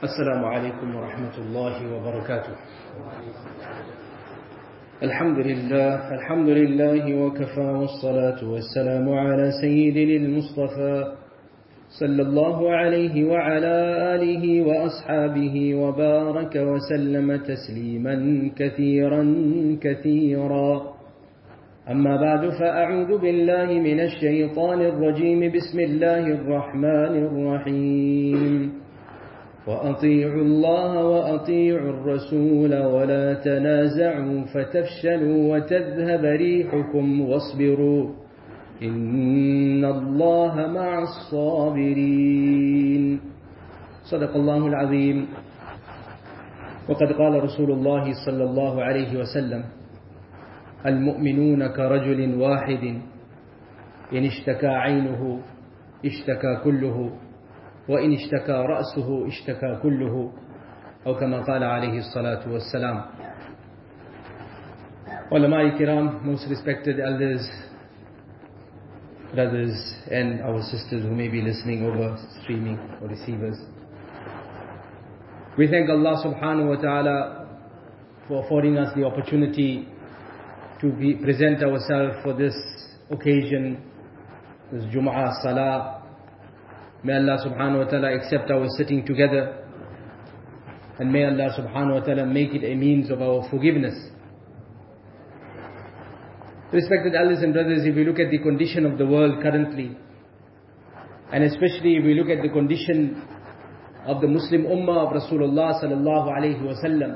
السلام عليكم ورحمة الله وبركاته. الحمد لله وكفى والصلاة والسلام على سيدنا المصطفى صلى الله عليه وعلى آله وأصحابه وبارك وسلم تسليما كثيرا كثيرا. أما بعد فأعوذ بالله من الشيطان الرجيم. بسم الله الرحمن الرحيم. وأطيعوا الله وأطيعوا الرسول ولا تنازعوا فتفشلوا وتذهب ريحكم واصبروا إن الله مع الصابرين. صدق الله العظيم. وقد قال رسول الله صلى الله عليه وسلم: المؤمنون كرجل واحد إن اشتكى عينه اشتكى كله وإن اشتكى رأسه اشتكى كله أو كما قال عليه الصلاة والسلام. Ulama Kiram, most respected elders, brothers and our sisters who may be listening over streaming or receivers, we thank Allah subhanahu wa ta'ala for affording us the opportunity to present ourselves for this occasion, this Jum'ah Salah. May Allah subhanahu wa ta'ala accept our sitting together, and may Allah subhanahu wa ta'ala make it a means of our forgiveness. Respected elders and brothers, if we look at the condition of the world currently, and especially if we look at the condition of the Muslim Ummah of Rasulullah sallallahu alayhi wa sallam,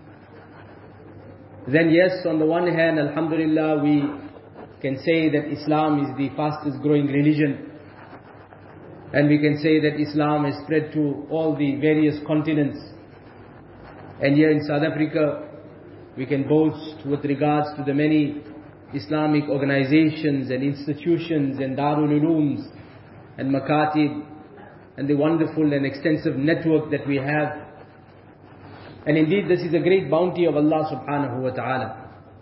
then yes, on the one hand, alhamdulillah, we can say that Islam is the fastest growing religion. And we can say that Islam has spread to all the various continents. And here in South Africa, we can boast with regards to the many Islamic organizations and institutions and Darul Ulooms and Makatib and the wonderful and extensive network that we have. And indeed, this is a great bounty of Allah subhanahu wa ta'ala.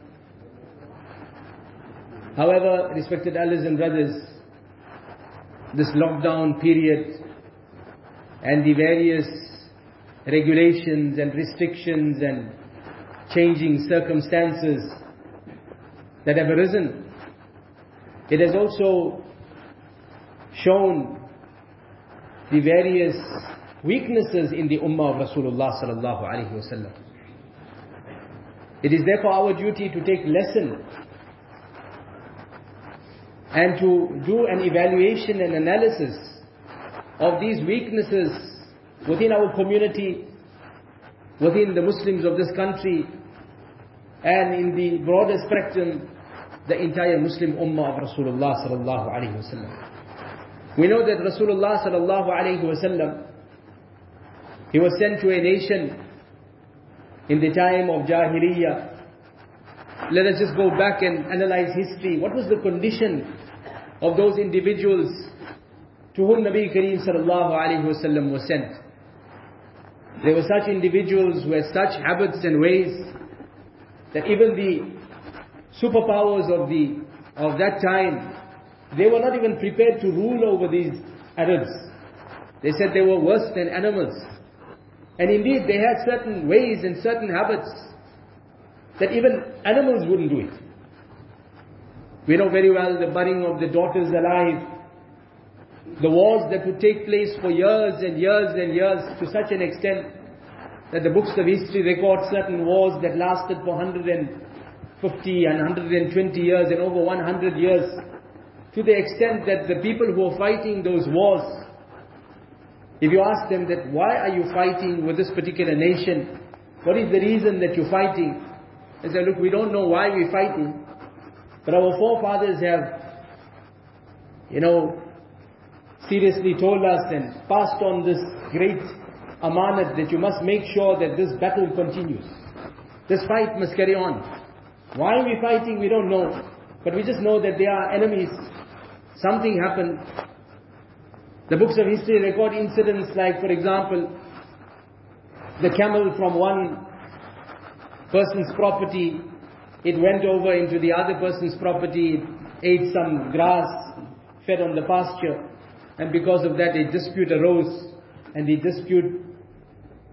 However, respected elders and brothers, this lockdown period and the various regulations and restrictions and changing circumstances that have arisen, it has also shown the various weaknesses in the Ummah of Rasulullah sallallahu alaihi wasallam. It is therefore our duty to take lesson and to do an evaluation and analysis of these weaknesses within our community, within the Muslims of this country, and in the broader spectrum, the entire Muslim Ummah of Rasulullah sallallahu alaihi wasallam. We know that Rasulullah sallallahu alaihi wasallam, he was sent to a nation in the time of Jahiliyyah. Let us just go back and analyze history. What was the condition of those individuals to whom Nabi Kareem sallallahu alayhi wa sallam was sent? There were such individuals who had such habits and ways that even the superpowers of that time, they were not even prepared to rule over these Arabs. They said they were worse than animals. And indeed, they had certain ways and certain habits that even animals wouldn't do it. We know very well the burning of the daughters alive, the wars that would take place for years and years and years, to such an extent that the books of history record certain wars that lasted for 150 and 120 years and over 100 years, to the extent that the people who were fighting those wars, if you ask them that why are you fighting with this particular nation, what is the reason that you're fighting? They say, look, we don't know why we're fighting, but our forefathers have, seriously told us and passed on this great amanat that you must make sure that this battle continues. This fight must carry on. Why we're fighting, we don't know, but we just know that they are enemies. Something happened. The books of history record incidents like, for example, the camel from one person's property, it went over into the other person's property, it ate some grass, fed on the pasture, and because of that a dispute arose, and the dispute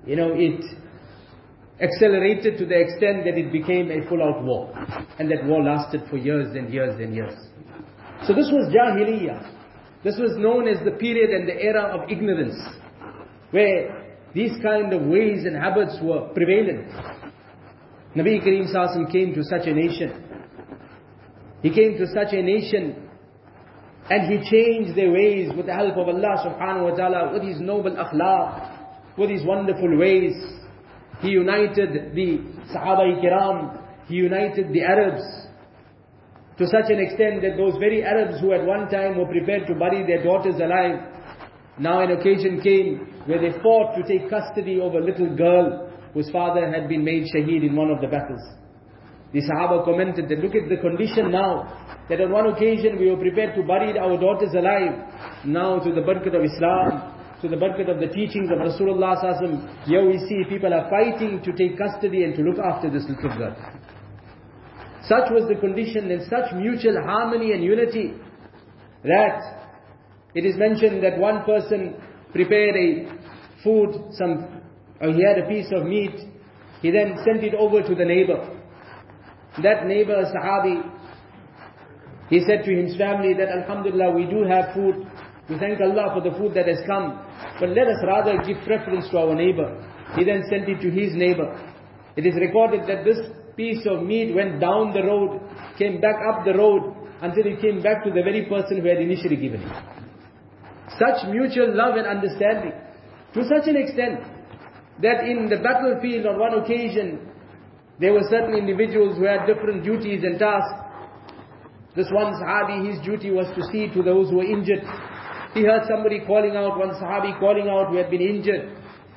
it accelerated to the extent that it became a full-out war. And that war lasted for years and years and years. So this was Jahiliyyah. This was known as the period and the era of ignorance, where these kind of ways and habits were prevalent. Nabi Kareem Sallallahu came to such a nation. He came to such a nation and he changed their ways with the help of Allah subhanahu wa ta'ala, with his noble akhlaq, with his wonderful ways. He united the Sahaba Kiram, he united the Arabs to such an extent that those very Arabs who at one time were prepared to bury their daughters alive, now an occasion came where they fought to take custody of a little girl whose father had been made shaheed in one of the battles. The Sahaba commented that look at the condition now, that on one occasion we were prepared to bury our daughters alive. Now to the barakat of Islam, to the barakat of the teachings of Rasulullah Sallallahu Alaihi Wasallam, here we see people are fighting to take custody and to look after this little girl. Such was the condition and such mutual harmony and unity that it is mentioned that one person prepared a food, he had a piece of meat, he then sent it over to the neighbor. That neighbor, Sahabi, he said to his family that Alhamdulillah, we do have food. We thank Allah for the food that has come. But let us rather give preference to our neighbor. He then sent it to his neighbor. It is recorded that this piece of meat went down the road, came back up the road, until it came back to the very person who had initially given it. Such mutual love and understanding, to such an extent that in the battlefield on one occasion, there were certain individuals who had different duties and tasks. This one Sahabi, his duty was to see to those who were injured. He heard somebody calling out, one Sahabi calling out who had been injured,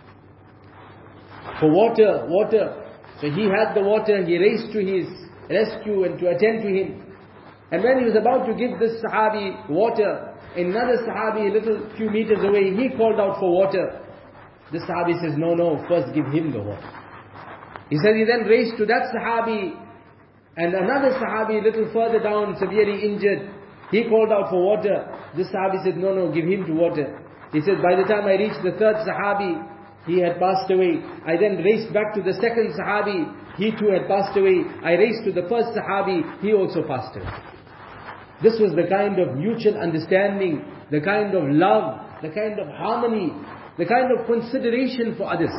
for water. So he had the water, he raced to his rescue and to attend to him. And when he was about to give this Sahabi water, another Sahabi a little few meters away, he called out for water. This Sahabi says, no, first give him the water. He said he then raced to that Sahabi, and another Sahabi a little further down, severely injured. He called out for water. This Sahabi said, no, give him to water. He said, by the time I reached the third Sahabi, he had passed away. I then raced back to the second Sahabi. He too had passed away. I raced to the first Sahabi. He also passed away. This was the kind of mutual understanding, the kind of love, the kind of harmony, the kind of consideration for others.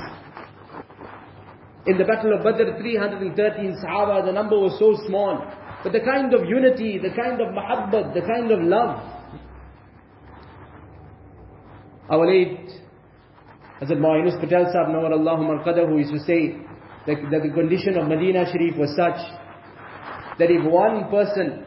In the battle of Badr, 313 Sahaba, the number was so small. But the kind of unity, the kind of mahabbat, the kind of love. Our late Hazrat Mu'inus Patel Sahab, Nawar Allahu Marqadahu, used to say that the condition of Medina Sharif was such that if one person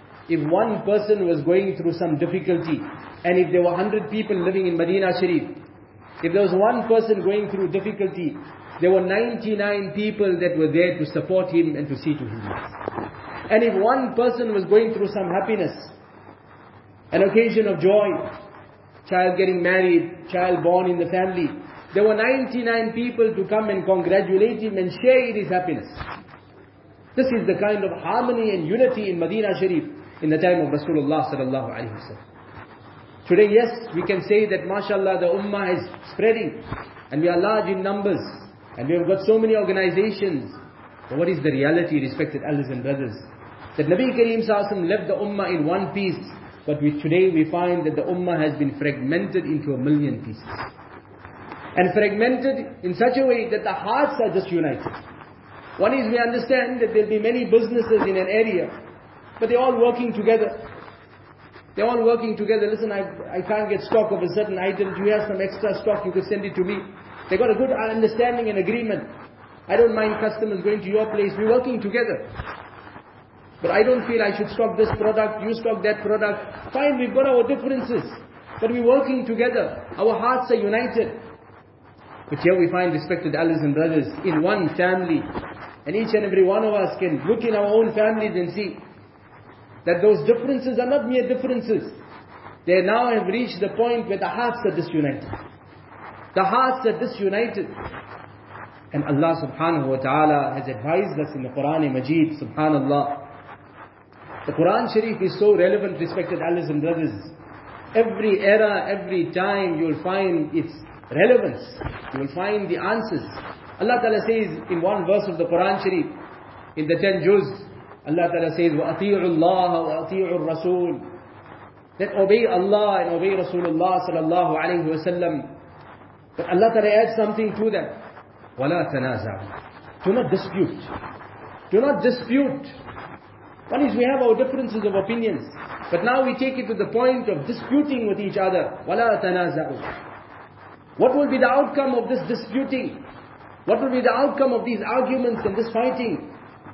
was going through some difficulty, and if there were 100 people living in Medina Sharif, if there was one person going through difficulty, there were 99 people that were there to support him and to see to his needs. And if one person was going through some happiness, an occasion of joy, child getting married, child born in the family, there were 99 people to come and congratulate him and share his happiness. This is the kind of harmony and unity in Medina Sharif in the time of Rasulullah sallallahu alaihi wasallam. Today, yes, we can say that mashallah the ummah is spreading and we are large in numbers and we have got so many organizations. But what is the reality, respected elders and brothers? That Nabi Kareem Sallallahu Alaihi Wasallam left the ummah in one piece, but today we find that the ummah has been fragmented into a million pieces. And fragmented in such a way that the hearts are disunited. One is, we understand that there will be many businesses in an area, but they're all working together. They're all working together. Listen, I can't get stock of a certain item. Do you have some extra stock? You could send it to me. They got a good understanding and agreement. I don't mind customers going to your place. We're working together. But I don't feel I should stock this product, you stock that product. Fine, we've got our differences. But we're working together. Our hearts are united. But here we find, respected elders and brothers, in one family. And each and every one of us can look in our own families and see that those differences are not mere differences. They now have reached the point where the hearts are disunited. The hearts are disunited. And Allah subhanahu wa ta'ala has advised us in the Quran Majid, subhanallah. The Quran Sharif is so relevant, respected elders and brothers. Every era, every time, you'll find its relevance. You will find the answers. Allah Ta'ala says in one verse of the Quran Sharif, in the 10 juz, Allah Ta'ala says, وَأَطِيعُوا اللَّهَ وَأَطِيعُوا الرَّسُولِ. That obey Allah and obey Rasulullah sallallahu alayhi wa sallam. But Allah Ta'ala adds something to that. وَلَا تَنَازَعُوا. Do not dispute. Do not dispute. One is we have our differences of opinions. But now we take it to the point of disputing with each other. وَلَا تَنَازَعُوا. What will be the outcome of this disputing? What will be the outcome of these arguments and this fighting?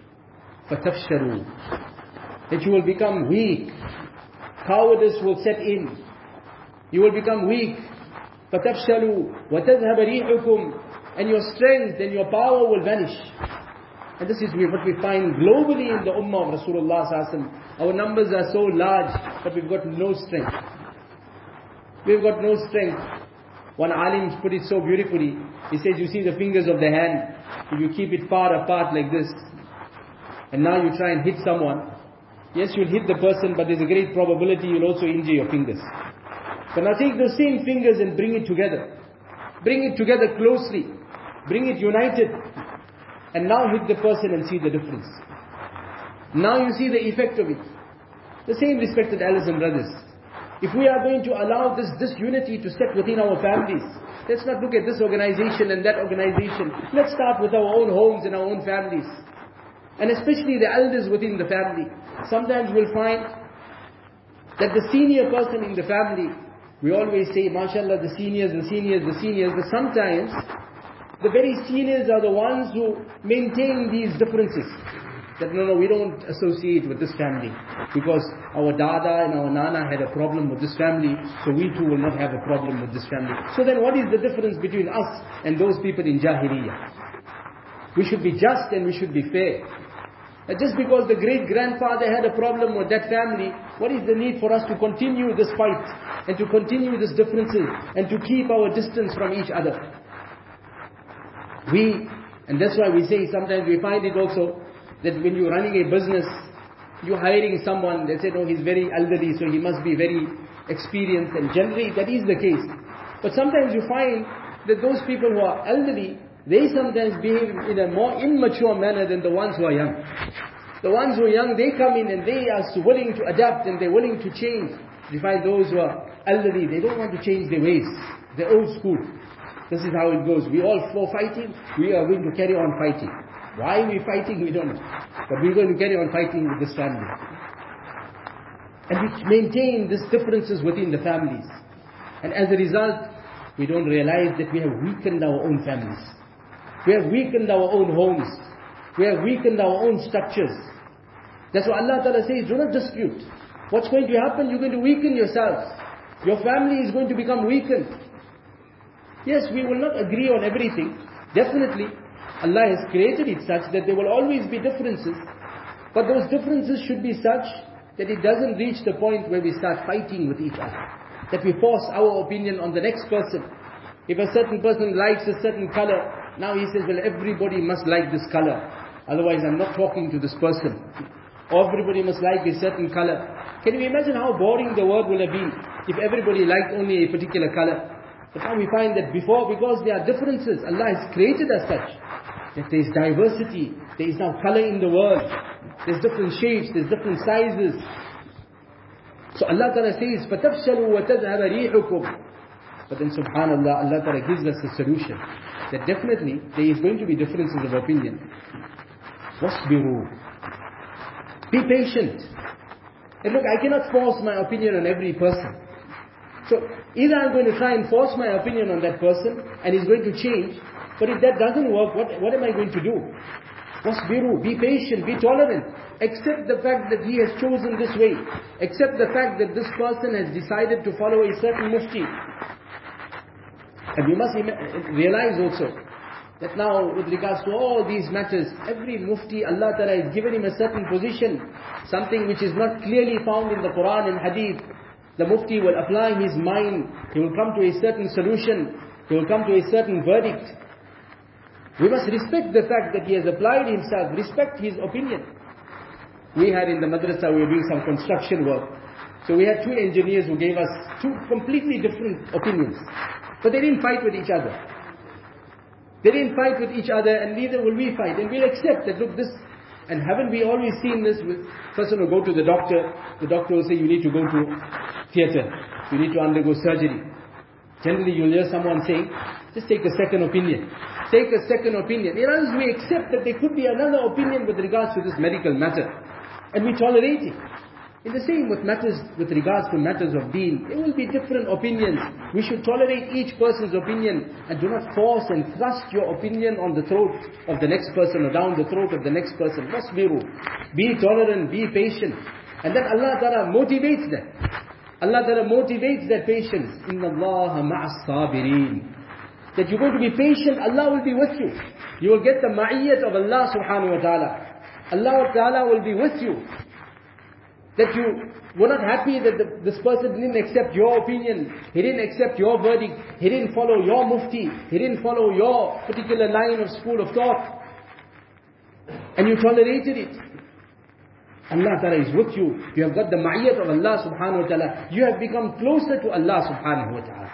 فَتَفْشَلُوا. That you will become weak. Cowardice will set in. You will become weak. فَتَفْشَلُوا وَتَذْهَبَ رِيحُكُمْ. And your strength and your power will vanish. And this is what we find globally in the ummah of Rasulullah sallallahu alaihi wasallam. Our numbers are so large, but we've got no strength. We've got no strength. One alim put it so beautifully. He says, you see the fingers of the hand, if you keep it far apart like this, and now you try and hit someone, yes, you'll hit the person, but there's a great probability you'll also injure your fingers. But now take those same fingers and bring it together. Bring it together closely. Bring it united. And now hit the person and see the difference. Now you see the effect of it. The same, respected elders and brothers. If we are going to allow this disunity to set within our families, let's not look at this organization and that organization. Let's start with our own homes and our own families. And especially the elders within the family. Sometimes we'll find that the senior person in the family, we always say, mashallah, the seniors. But sometimes the very seniors are the ones who maintain these differences. That no, we don't associate with this family. Because our dada and our nana had a problem with this family, so we too will not have a problem with this family. So then what is the difference between us and those people in Jahiliyyah? We should be just and we should be fair. And just because the great-grandfather had a problem with that family, what is the need for us to continue this fight and to continue these differences and to keep our distance from each other? And that's why we say sometimes we find it also that when you're running a business, you're hiring someone, they say, no, he's very elderly, so he must be very experienced, and generally that is the case. But sometimes you find that those people who are elderly, they sometimes behave in a more immature manner than the ones who are young. The ones who are young, they come in and they are willing to adapt and they're willing to change. You find those who are elderly, they don't want to change their ways. They're old school. This is how it goes. We all for fighting, we are going to carry on fighting. Why are we fighting? We don't know. But we're going to carry on fighting with this family. And we maintain these differences within the families. And as a result, we don't realize that we have weakened our own families. We have weakened our own homes. We have weakened our own structures. That's why Allah Ta'ala says, do not dispute. What's going to happen? You're going to weaken yourselves. Your family is going to become weakened. Yes, we will not agree on everything. Definitely, Allah has created it such that there will always be differences. But those differences should be such that it doesn't reach the point where we start fighting with each other. That we force our opinion on the next person. If a certain person likes a certain color, now he says, well, everybody must like this color. Otherwise, I'm not talking to this person. Or everybody must like a certain color. Can you imagine how boring the world would have been if everybody liked only a particular color? But now we find that because there are differences, Allah has created us such that there is diversity, there is now color in the world, there's different shapes, there's different sizes. So Allah Ta'ala says, فَتَفْشَلُوا وَتَذْهَبَ رِيحُكُمْ. But then subhanAllah, Allah Ta'ala gives us a solution, that definitely there is going to be differences of opinion. وَاصْبِرُوا. Be patient. And look, I cannot force my opinion on every person. So either I'm going to try and force my opinion on that person and he's going to change, but if that doesn't work, what am I going to do? Wasbiru, be patient, be tolerant. Accept the fact that he has chosen this way. Accept the fact that this person has decided to follow a certain mufti. And you must realize also that now with regards to all these matters, every mufti, Allah Ta'ala has given him a certain position, something which is not clearly found in the Quran and Hadith. The mufti will apply his mind, he will come to a certain solution, he will come to a certain verdict. We must respect the fact that he has applied himself, respect his opinion. We had in the madrasa, we were doing some construction work. So we had two engineers who gave us two completely different opinions. But they didn't fight with each other. They didn't fight with each other, and neither will we fight. And we'll accept that, look, this, and haven't we always seen this with person who go to the doctor will say, you need to go to theatre, you need to undergo surgery. Generally you'll hear someone saying, just take a second opinion. Take a second opinion. In others we accept that there could be another opinion with regards to this medical matter. And we tolerate it. In the same with matters, with regards to matters of deen, there will be different opinions. We should tolerate each person's opinion and do not force and thrust your opinion on the throat of the next person or down the throat of the next person. Wasbiru. Be tolerant, be patient. And then Allah Ta'ala motivates them. Allah Ta'ala motivates that patience. Inna Allaha ma'as sabirin. That you're going to be patient, Allah will be with you. You will get the ma'iyyat of Allah subhanahu wa ta'ala. Allah Ta'ala will be with you. That you were not happy that this person didn't accept your opinion, he didn't accept your verdict, he didn't follow your mufti, he didn't follow your particular line of school of thought, and you tolerated it. Allah Ta'ala is with you. You have got the ma'iyyat of Allah subhanahu wa ta'ala. You have become closer to Allah subhanahu wa ta'ala.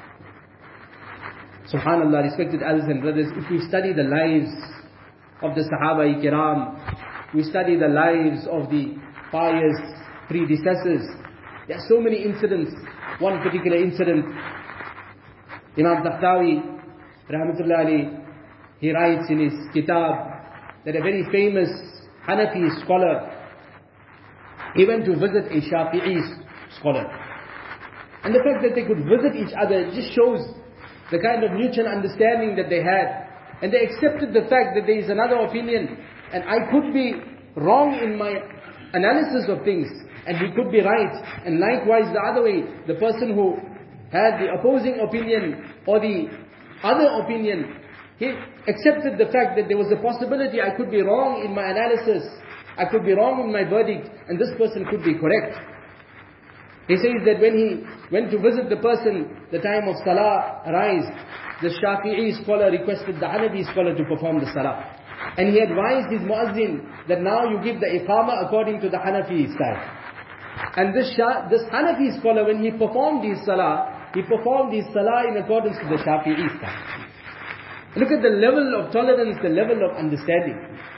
Subhanallah, respected elders and brothers, if we study the lives of the Sahaba-i-Kiram, we study the lives of the pious predecessors, there are so many incidents. One particular incident, Imam Takhtawi, rahmatullahi alayhi, he writes in his kitab that a very famous Hanafi scholar, he went to visit a Shafi'i scholar. And the fact that they could visit each other just shows the kind of mutual understanding that they had. And they accepted the fact that there is another opinion, and I could be wrong in my analysis of things, and he could be right. And likewise the other way, the person who had the opposing opinion or the other opinion, he accepted the fact that there was a possibility I could be wrong in my analysis, I could be wrong in my verdict, and this person could be correct. He says that when he went to visit the person, the time of Salah arrived, the Shafi'i scholar requested the Hanafi scholar to perform the Salah. And he advised his muazzin that now you give the iqamah according to the Hanafi style. And this Hanafi scholar, when he performed his Salah in accordance to the Shafi'i style. Look at the level of tolerance, the level of understanding.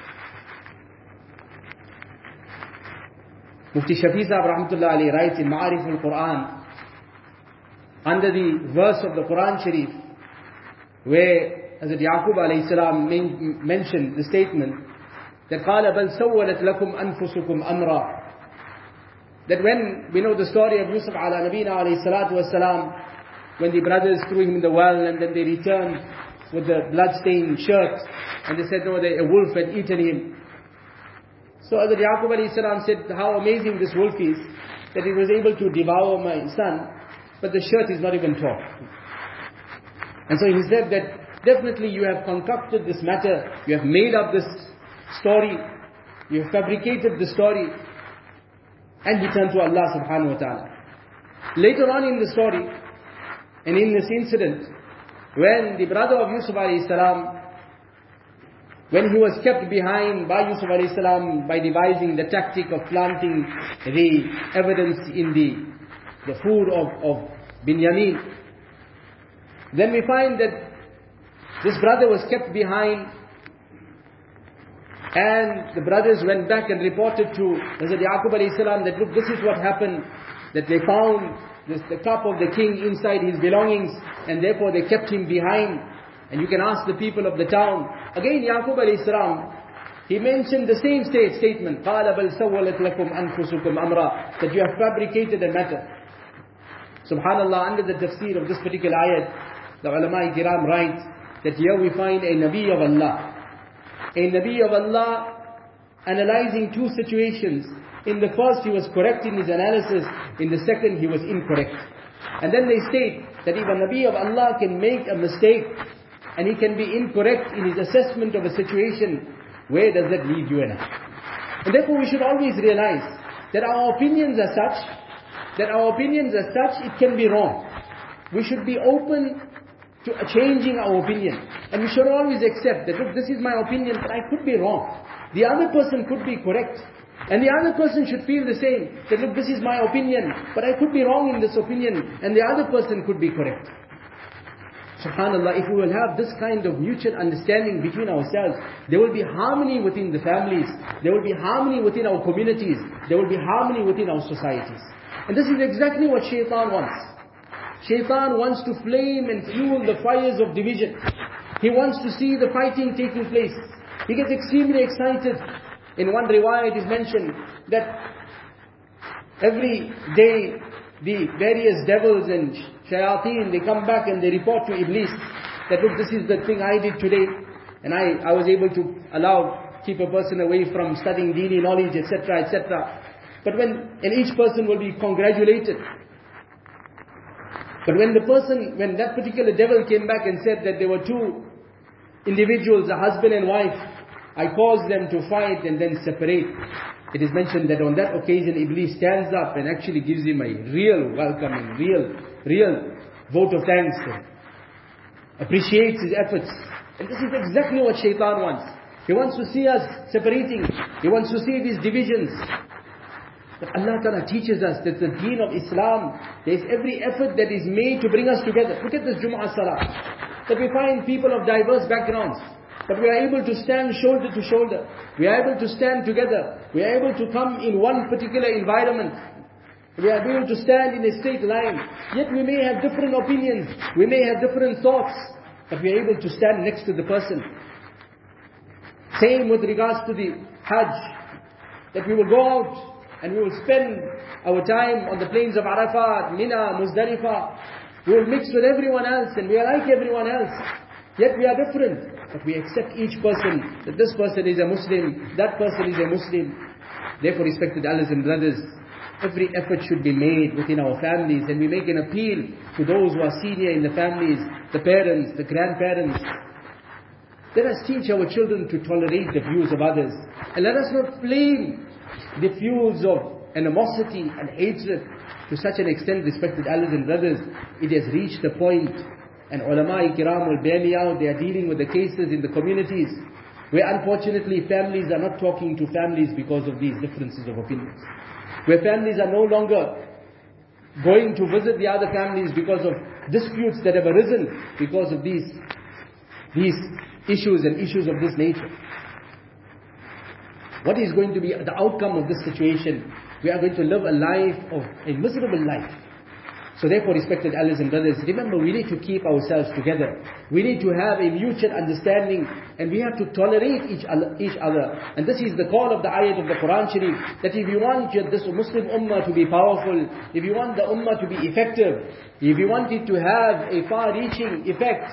Mufti Shafi Sahib rahmatullah alayhi writes in Ma'arif al-Quran, under the verse of the Quran Sharif, where Hazrat Yaqub alayhi salam mentioned the statement that قَالَ بَلْ سَوَّلَتْ لَكُمْ أَنفُسُكُمْ أَمْرًا. That when we know the story of Yusuf ala Nabina alayhi salatu wasalam, when the brothers threw him in the well and then they returned with the blood-stained shirt, and they said, no, a wolf had eaten him. So Hazrat Yaqub alayhi salam said, how amazing this wolf is, that it was able to devour my son, but the shirt is not even torn. And so he said that definitely you have concocted this matter, you have made up this story, you have fabricated the story, and he turned to Allah subhanahu wa ta'ala. Later on in the story, and in this incident, when the brother of Yusuf alayhi salam, when he was kept behind by Yusuf alayhi salam by devising the tactic of planting the evidence in the food of Binyamin, then we find that this brother was kept behind, and the brothers went back and reported to Hazrat Yaqub alayhi salam that, look, this is what happened, that they found the cup of the king inside his belongings, and therefore they kept him behind. And you can ask the people of the town. Again, Yaqub alayhi salam, he mentioned the same statement, قَالَ بَلْ سَوَّلَتْ لَكُمْ أَنفُسُكُمْ أَمْرًا, that you have fabricated a matter. Subhanallah, under the tafsir of this particular ayat, the ulama kiram write that here we find a Nabi of Allah. A Nabi of Allah analyzing two situations. In the first, he was correct in his analysis. In the second, he was incorrect. And then they state that if a Nabi of Allah can make a mistake and he can be incorrect in his assessment of a situation, where does that leave you and I? And therefore we should always realize that our opinions are such, it can be wrong. We should be open to changing our opinion. And we should always accept that, look, this is my opinion, but I could be wrong. The other person could be correct. And the other person should feel the same, that look, this is my opinion, but I could be wrong in this opinion, and the other person could be correct. Subhanallah, if we will have this kind of mutual understanding between ourselves, there will be harmony within the families, there will be harmony within our communities, there will be harmony within our societies. And this is exactly what Shaitan wants. Shaitan wants to flame and fuel the fires of division. He wants to see the fighting taking place. He gets extremely excited. In one riwayah it is mentioned that every day the various devils and shayateen, they come back and they report to Iblis that, look, this is the thing I did today, and I was able to keep a person away from studying dini knowledge, etc., etc. But and each person will be congratulated. But when that particular devil came back and said that there were two individuals, a husband and wife, I caused them to fight and then separate. It is mentioned that on that occasion, Iblis stands up and actually gives him a real welcoming, real vote of thanks, and appreciates his efforts. And this is exactly what Shaitan wants. He wants to see us separating. He wants to see these divisions. But Allah Ta'ala teaches us that the deen of Islam, there is every effort that is made to bring us together. Look at this Jum'ah Salah. That we find people of diverse backgrounds, but we are able to stand shoulder to shoulder. We are able to stand together. We are able to come in one particular environment. We are able to stand in a straight line. Yet we may have different opinions. We may have different thoughts. But we are able to stand next to the person. Same with regards to the Hajj. That we will go out and we will spend our time on the plains of Arafat, Mina, Muzdalifah. We will mix with everyone else and we are like everyone else. Yet we are different. But we accept each person, that this person is a Muslim, that person is a Muslim. Therefore, respected elders and brothers, every effort should be made within our families, and we make an appeal to those who are senior in the families, the parents, the grandparents. Let us teach our children to tolerate the views of others, and let us not flame the fuels of animosity and hatred to such an extent. Respected elders and brothers, it has reached the point, and ulama kiram will bear me out, they are dealing with the cases in the communities where unfortunately families are not talking to families because of these differences of opinions. Where families are no longer going to visit the other families because of disputes that have arisen because of these issues and issues of this nature. What is going to be the outcome of this situation? We are going to live a miserable life. So therefore, respected elders and brothers, remember, we need to keep ourselves together. We need to have a mutual understanding, and we have to tolerate each other. And this is the call of the ayat of the Quran Sharif, that if you want this Muslim ummah to be powerful, if you want the ummah to be effective, if you want it to have a far-reaching effect,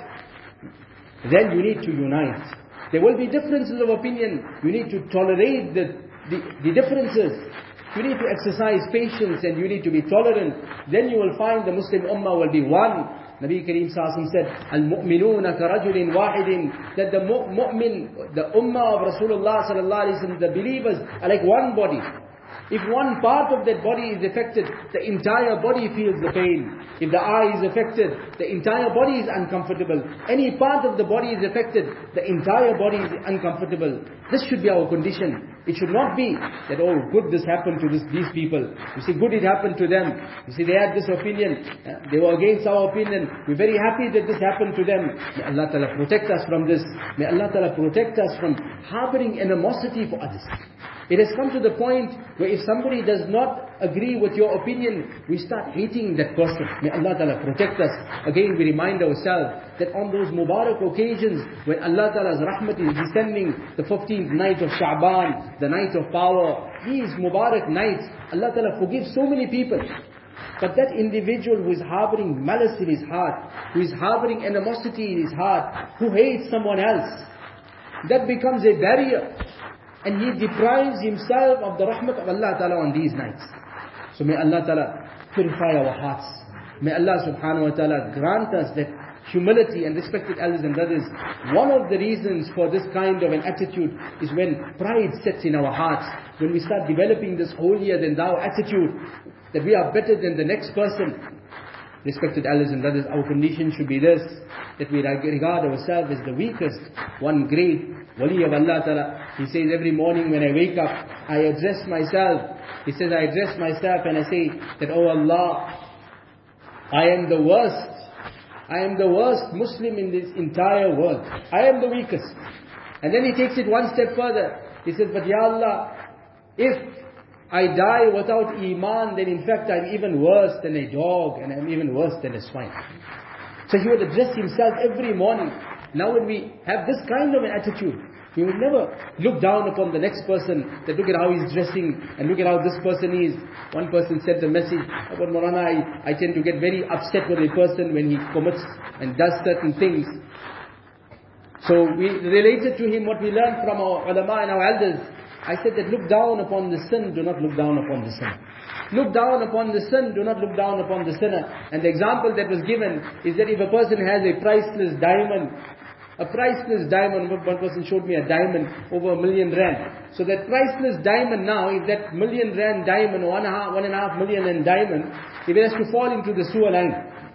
then you need to unite. There will be differences of opinion. You need to tolerate the differences. You need to exercise patience and you need to be tolerant. Then you will find the Muslim ummah will be one. Nabi Kareem Sallallahu said, Al-mu'minuna karajulin wahidin, that the mu'min, the ummah of Rasulullah Sallallahu Alaihi Wasallam, the believers are like one body. If one part of that body is affected, the entire body feels the pain. If the eye is affected, the entire body is uncomfortable. Any part of the body is affected, the entire body is uncomfortable. This should be our condition. It should not be that, oh, good, this happened to these people. You see, good, it happened to them. You see, they had this opinion. They were against our opinion. We're very happy that this happened to them. May Allah Ta'ala protect us from this. May Allah Ta'ala protect us from harboring animosity for others. It has come to the point where if somebody does not agree with your opinion, we start hating that person. May Allah Ta'ala protect us. Again, we remind ourselves that on those Mubarak occasions, when Allah Ta'ala's rahmat is descending, the 15th night of Sha'ban, the night of power, these Mubarak nights, Allah Ta'ala forgives so many people. But that individual who is harboring malice in his heart, who is harboring animosity in his heart, who hates someone else, that becomes a barrier. And he deprives himself of the rahmat of Allah Ta'ala on these nights. So may Allah Ta'ala purify our hearts. May Allah Subhanahu Wa Ta'ala grant us that humility. And respected elders and brothers, one of the reasons for this kind of an attitude is when pride sets in our hearts. When we start developing this holier than thou attitude, that we are better than the next person. Respected elders and brothers, our condition should be this, that we regard ourselves as the weakest. One great wali of Allah Ta'ala, he says, every morning when I wake up, I address myself. He says, I address myself and I say that, oh Allah, I am the worst I am the worst Muslim in this entire world. I am the weakest. And then he takes it one step further. He says, but Ya Allah, if I die without Iman, then in fact I'm even worse than a dog, and I'm even worse than a swine. So he would address himself every morning. Now when we have this kind of an attitude, we will never look down upon the next person, that look at how he's dressing, and look at how this person is. One person sent a message about Maulana, I tend to get very upset with a person when he commits and does certain things. So we related to him what we learned from our ulama and our elders. I said that look down upon the sin, do not look down upon the sinner. Look down upon the sin, do not look down upon the sinner. And the example that was given is that if a person has a priceless diamond, one person showed me a diamond over R1 million. So that priceless diamond now, if that R1 million diamond, or 1.5 million rand diamond, if it has to fall into the sewer line,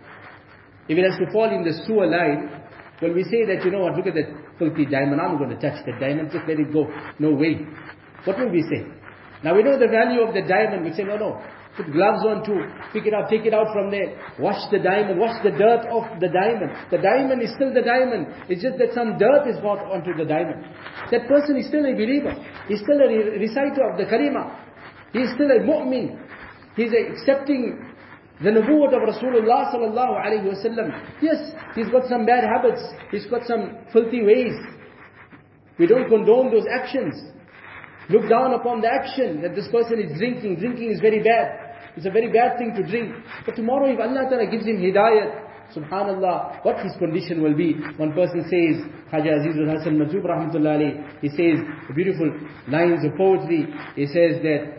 well, we say that, you know what, look at that filthy diamond, I'm not going to touch that diamond, just let it go. No way. What will we say? Now we know the value of the diamond, we say, no, put gloves on too, pick it up, take it out from there, wash the diamond, wash the dirt off the diamond. The diamond is still the diamond, it's just that some dirt is brought onto the diamond. That person is still a believer, he's still a reciter of the Kalima, he's still a mu'min, he's accepting the nubuwwat of Rasulullah sallallahu alayhi wa sallam. Yes, he's got some bad habits, he's got some filthy ways. We don't condone those actions. Look down upon the action that this person is drinking. Drinking is very bad. It's a very bad thing to drink. But tomorrow if Allah Ta'ala gives him hidayat, subhanallah, what his condition will be. One person says, Khaja Azizul Hasan Majub rahmatullah alayhi, he says beautiful lines of poetry. He says that,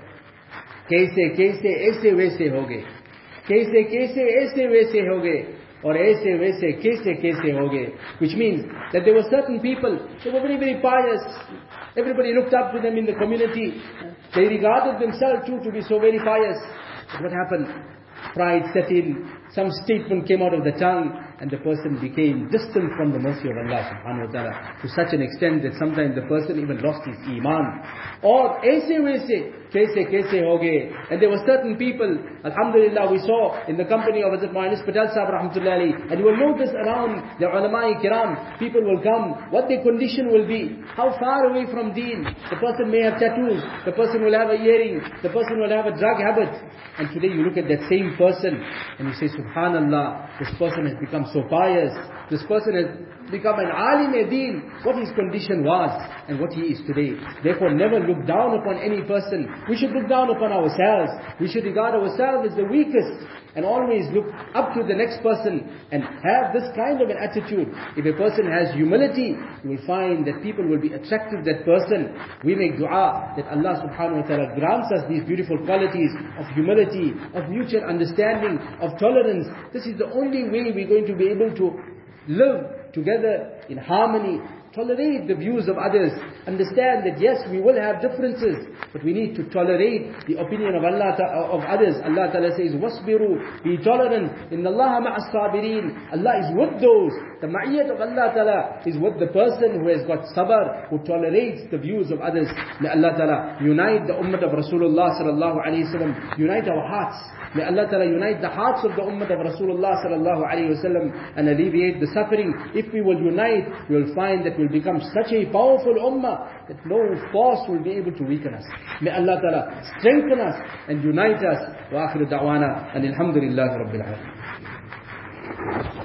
Kaise kaise aise waise hoge. Kaise kaise aise waise hoge. Or aise waise kaise kaise hoge. Which means that there were certain people, they were very, very pious. Everybody looked up to them in the community. They regarded themselves too to be so very pious. But what happened? Pride set in. Some statement came out of the tongue, and the person became distant from the mercy of Allah subhanahu wa ta'ala, to such an extent that sometimes the person even lost his iman. Or aise waise, kaise kaise hoge. And there were certain people, alhamdulillah, we saw in the company of Hazrat Mu'anis Patel Sahib rahmatullah alayhi, and you will notice around the ulama kiram, people will come, what their condition will be, how far away from deen. The person may have tattoos, the person will have a earring, the person will have a drug habit. And today you look at that same person, and you say, subhanallah, this person has become so pious, this person has become an alim deen, what his condition was and what he is today. Therefore never look down upon any person. We should look down upon ourselves. We should regard ourselves as the weakest, and always look up to the next person and have this kind of an attitude. If a person has humility, you will find that people will be attracted to that person. We make dua that Allah subhanahu wa ta'ala grants us these beautiful qualities of humility, of mutual understanding, of tolerance. This is the only way we're going to be able to live together in harmony. Tolerate the views of others. Understand that yes, we will have differences, but we need to tolerate the opinion of others. Allah Ta'ala says, "Wasbiru, be tolerant. Inna Allah ma'as sabirin." Allah is with those. The ma'iyat of Allah Ta'ala is with the person who has got sabr, who tolerates the views of others. May Allah Ta'ala unite the ummah of Rasulullah sallallahu alaihi wasallam. Unite our hearts. May Allah Ta'ala unite the hearts of the ummah of Rasulullah sallallahu alaihi wasallam and alleviate the suffering. If we will unite, we will find that we will become such a powerful ummah that no force will be able to weaken us. May Allah Ta'ala strengthen us and unite us. Wa akhiru da'wana and alhamdulillahi rabbil alamin.